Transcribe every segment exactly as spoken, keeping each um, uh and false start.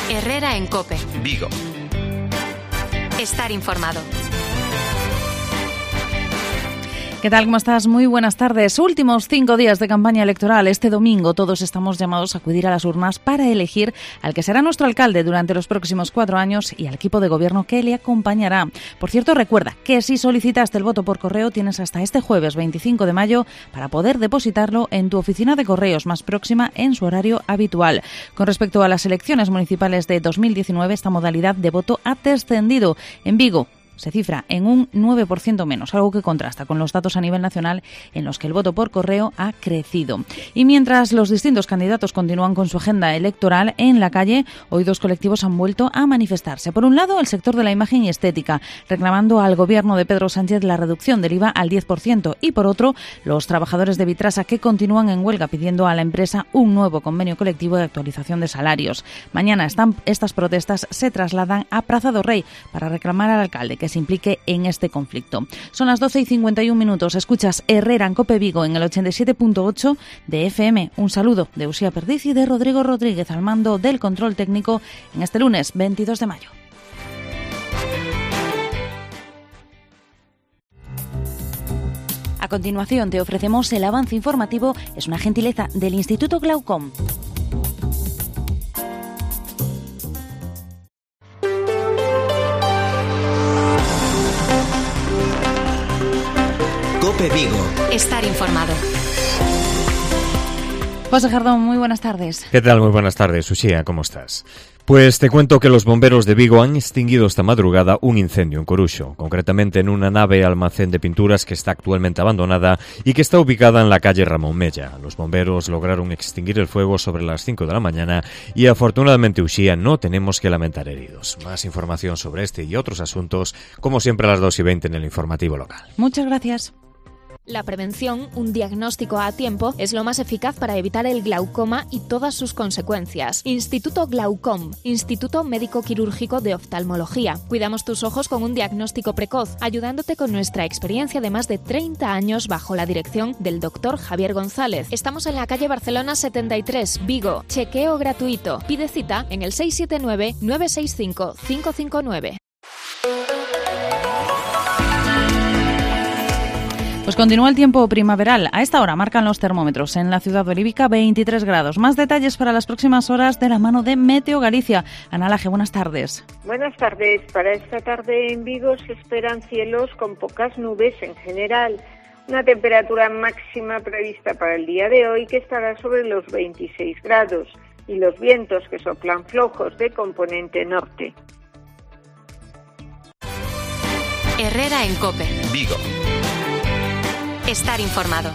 Herrera en COPE. Vigo. Estar informado. ¿Qué tal? ¿Cómo estás? Muy buenas tardes. Últimos cinco días de campaña electoral. Este domingo todos estamos llamados a acudir a las urnas para elegir al que será nuestro alcalde durante los próximos cuatro años y al equipo de gobierno que le acompañará. Por cierto, recuerda que si solicitaste el voto por correo tienes hasta este jueves veinticinco de mayo para poder depositarlo en tu oficina de correos más próxima en su horario habitual. Con respecto a las elecciones municipales de dos mil diecinueve, esta modalidad de voto ha descendido. En Vigo se cifra en un nueve por ciento menos, algo que contrasta con los datos a nivel nacional en los que el voto por correo ha crecido. Y mientras los distintos candidatos continúan con su agenda electoral, en la calle hoy dos colectivos han vuelto a manifestarse. Por un lado, el sector de la imagen y estética, reclamando al gobierno de Pedro Sánchez la reducción del I V A al diez por ciento, y por otro, los trabajadores de Vitrasa, que continúan en huelga pidiendo a la empresa un nuevo convenio colectivo de actualización de salarios. Mañana están, estas protestas se trasladan a Praza do Rei para reclamar al alcalde que se implique en este conflicto. Son las doce y cincuenta y un minutos. Escuchas Herrera en COPE Vigo en el ochenta y siete punto ocho de F M. Un saludo de Uxía Perdiz y de Rodrigo Rodríguez al mando del control técnico en este lunes veintidós de mayo. A continuación te ofrecemos el avance informativo. Es una gentileza del Instituto Glaucom. COPE Vigo. Estar informado. José Jardón, muy buenas tardes. ¿Qué tal? Muy buenas tardes, Uxía, ¿cómo estás? Pues te cuento que los bomberos de Vigo han extinguido esta madrugada un incendio en Coruxo, concretamente en una nave almacén de pinturas que está actualmente abandonada y que está ubicada en la calle Ramón Mella. Los bomberos lograron extinguir el fuego sobre las cinco de la mañana y afortunadamente, Uxía, no tenemos que lamentar heridos. Más información sobre este y otros asuntos, como siempre a las dos y veinte en el informativo local. Muchas gracias. La prevención, un diagnóstico a tiempo, es lo más eficaz para evitar el glaucoma y todas sus consecuencias. Instituto Glaucom, Instituto Médico Quirúrgico de Oftalmología. Cuidamos tus ojos con un diagnóstico precoz, ayudándote con nuestra experiencia de más de treinta años bajo la dirección del doctor Javier González. Estamos en la calle Barcelona setenta y tres, Vigo. Chequeo gratuito. Pide cita en el seis siete nueve, nueve seis cinco, cinco cinco nueve. Pues continúa el tiempo primaveral. A esta hora marcan los termómetros en la ciudad olívica veintitrés grados. Más detalles para las próximas horas de la mano de Meteo Galicia. Ana Laje, buenas tardes. Buenas tardes. Para esta tarde en Vigo se esperan cielos con pocas nubes en general. Una temperatura máxima prevista para el día de hoy que estará sobre los veintiséis grados y los vientos que soplan flojos de componente norte. Herrera en COPE. Vigo. Estar informado.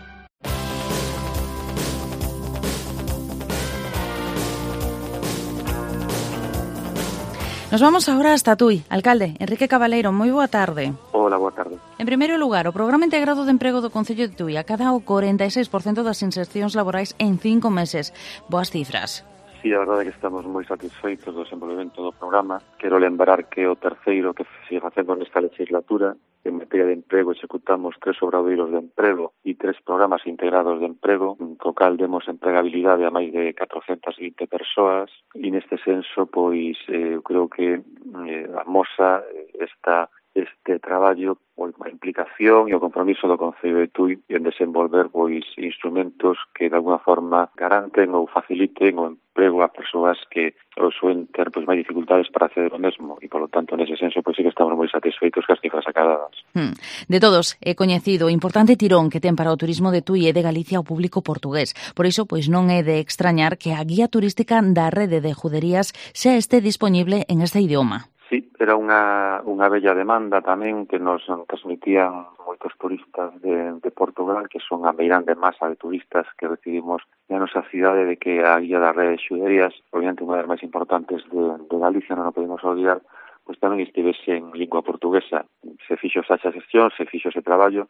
Nos vamos ahora hasta Tui. Alcalde, Enrique Cabaleiro, moi boa tarde. Hola, boa tarde. En primeiro lugar, o Programa Integrado de Emprego do Concello de Tui acada o corenta e seis por cento das insercións laborais en cinco meses. Boas cifras. Sí, a verdade é que estamos moi satisfeitos do desenvolvemento do programa. Quero lembrar que o terceiro que se facendo nesta legislatura, en materia de emprego, executamos tres obradoiros de emprego e tres programas integrados de emprego, co cal demos empregabilidade a máis de catrocentas vinte persoas, e neste senso, pois, eh, creo que eh, amosa esta este traballo, pois, a implicación e o compromiso do Concello de Tui en desenvolver pois instrumentos que de alguna forma garanten ou faciliten o emprego a persoas que o suen ter pois máis dificultades para acceder ao mesmo e, polo tanto, nese senso, pois sí que estamos moi satisfeitos cas cifras acadadas. Hmm. De todos, é coñecido o importante tirón que ten para o turismo de Tui e de Galicia o público portugués. Por iso, pois non é de extrañar que a guía turística da rede de juderías xa este disponible en este idioma. Sí, era unha, unha bella demanda tamén que nos transmitían moitos turistas de, de Portugal, que son a meirande masa de turistas que recibimos na nosa cidade, de que a guía da rede de xuderías, obviamente unha das máis importantes de, de Galicia, non a podemos olvidar, pois tamén estivese en lingua portuguesa. Se fixo esa xestión, se fixo ese traballo,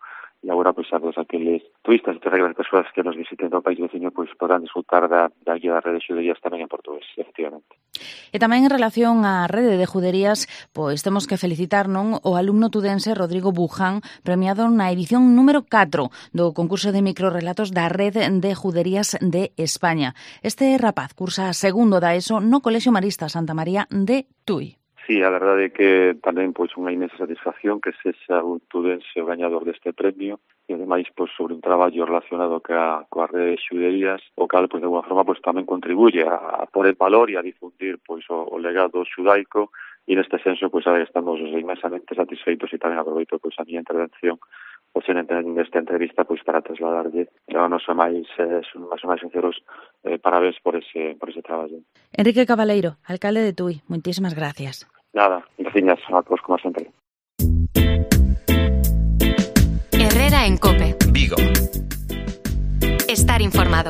e agora pois a todos aqueles turistas e todas as persoas que nos visiten do país veciño pois poderán disfrutar da, da guía da rede de xuderías tamén en portugués, efectivamente. E tamén en relación á rede de juderías, pois temos que felicitar non o alumno tudense Rodrigo Buján, premiado na edición número catro do concurso de microrelatos da Rede de Juderías de España. Este rapaz cursa segundo da ESO no Colexio Marista Santa María de Tui. Sí, a verdade é que tamén pois unha inmensa satisfacción que sexa un tudense o gañador deste premio e ademais pois sobre un traballo relacionado ca coa rede de xuderías, o cal pois de alguma forma pois tamén contribuye a, a por el valor e a difundir pois o, o legado xudaico e neste senso pois a ver, estamos inmensamente satisfeitos e tamén aproveito pois a miña intervención pois en esta entrevista pois para trasladarlle a noso máis eh, máis máis sinceros eh, parabéns por ese por ese traballo. Enrique Cabaleiro, alcalde de Tui, moitísimas gracias. Nada, gracias a todos como sempre. Herrera en COPE. Vigo. Estar informado.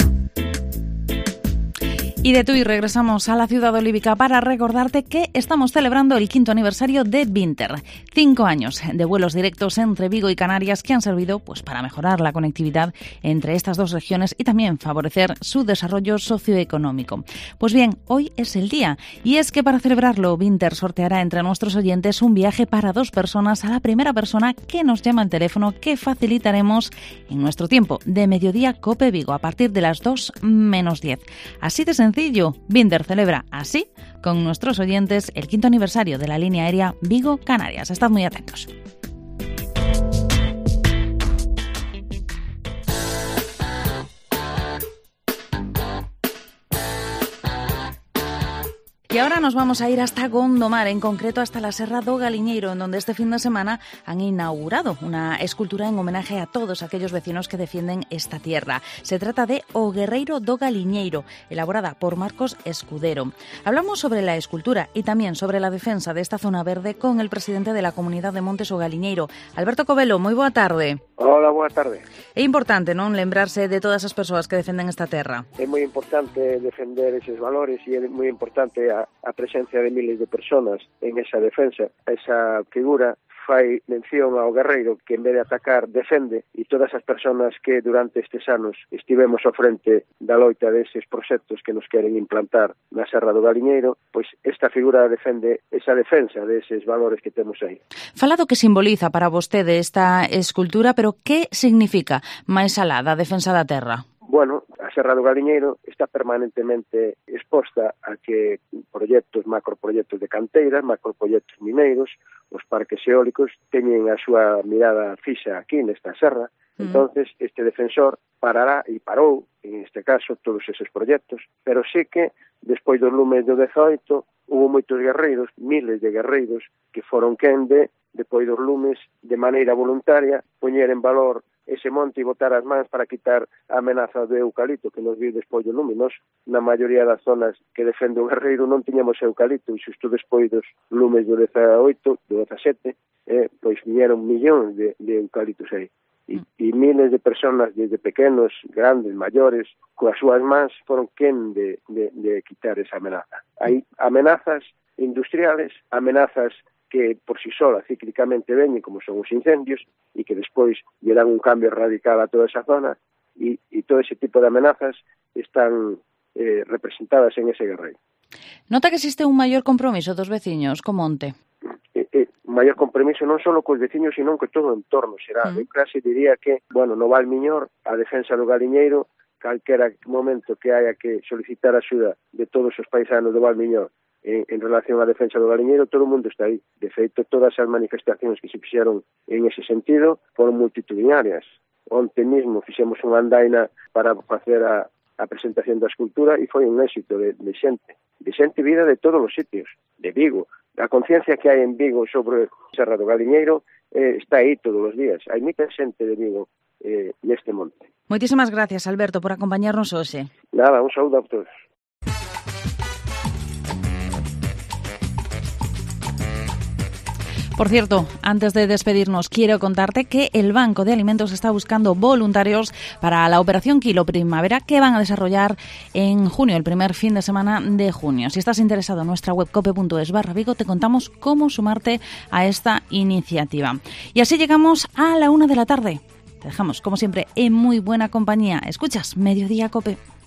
Y de Tui regresamos a la ciudad olívica para recordarte que estamos celebrando el quinto aniversario de Vinter. Cinco años de vuelos directos entre Vigo y Canarias que han servido pues, para mejorar la conectividad entre estas dos regiones y también favorecer su desarrollo socioeconómico. Pues bien, hoy es el día. Y es que para celebrarlo, Vinter sorteará entre nuestros oyentes un viaje para dos personas a la primera persona que nos llama al teléfono que facilitaremos en nuestro tiempo de mediodía COPE Vigo a partir de las dos menos diez. Así de sencillo. Vinter celebra así con nuestros oyentes el quinto aniversario de la línea aérea Vigo-Canarias. Estad muy atentos. Y ahora nos vamos a ir hasta Gondomar, en concreto hasta la Serra do Galiñeiro, en donde este fin de semana han inaugurado una escultura en homenaje a todos aquellos vecinos que defienden esta tierra. Se trata de O Guerreiro do Galiñeiro, elaborada por Marcos Escudero. Hablamos sobre la escultura y también sobre la defensa de esta zona verde con el presidente de la Comunidad de Montes o Galiñeiro, Alberto Covelo. Moi boa tarde. Hola, boa tarde. É importante, non, lembrarse de todas as persoas que defenden esta terra. É moi importante defender eses valores e é moi importante a, a presencia de miles de personas en esa defensa. Esa figura fai mención ao guerreiro que en vez de atacar defende, e todas as persoas que durante estes anos estivemos ao frente da loita deses proxectos que nos queren implantar na Serra do Galiñeiro, pois esta figura defende esa defensa deses valores que temos aí. Fala do que simboliza para vostede esta escultura, pero que significa máis alá da defensa da terra? Bueno, a Serra do Galiñeiro está permanentemente exposta a que proxectos, macroproxectos de canteiras, macroproxectos mineiros, os parques eólicos teñen a súa mirada fixa aquí nesta serra. Mm. Entonces, este defensor parará e parou, en este caso, todos eses proxectos, pero sí que, despois dos lumes do dezoito, hubo moitos guerreiros, miles de guerreiros, que foron quen de, despois dos lumes, de maneira voluntaria, poñer en valor ese monte e botar as mans para quitar a amenaza do eucalipto que nos viu despois do lume. Nos, na maioría das zonas que defende o guerreiro, non tiñamos eucalipto, e xusto despois dos lumes do dezaoito, do dezasete, eh, pois viñeron millóns de, de eucaliptos aí. E, e miles de personas, desde pequenos, grandes, maiores, coas súas mans, foron quen de, de, de quitar esa amenaza. Hai amenazas industriales, amenazas que por si sola cíclicamente veñen, como son os incendios, e que despois lle dan un cambio radical a toda esa zona, e, e todo ese tipo de amenazas están eh, representadas en ese guerreiro. Nota que existe un maior compromiso dos veciños co monte? Eh, eh, un maior compromiso non só cos veciños, sino que todo o entorno xeral. Mm. Eu case diría que, bueno, no Val Miñor, a defensa do Galiñeiro, calquera momento que haya que solicitar axuda de todos os paisanos do Val Miñor, En, en relación á defensa do Galiñeiro, todo o mundo está aí. De feito, todas as manifestacións que se fixeron en ese sentido foron multitudinarias. Onte mismo fixemos unha andaina para facer a, a presentación da escultura e foi un éxito de, de xente. De xente vida de todos os sitios, de Vigo. A conciencia que hai en Vigo sobre Serra do Galiñeiro eh, está aí todos os días. Hai moita xente de Vigo eh, neste monte. Moitísimas gracias, Alberto, por acompañarnos hoxe. Nada, un saúdo a todos. Por cierto, antes de despedirnos, quiero contarte que el Banco de Alimentos está buscando voluntarios para la operación Kilo Primavera que van a desarrollar en junio, el primer fin de semana de junio. Si estás interesado en nuestra web cope punto es barra Vigo, te contamos cómo sumarte a esta iniciativa. Y así llegamos a la una de la tarde. Te dejamos, como siempre, en muy buena compañía. Escuchas Mediodía Cope.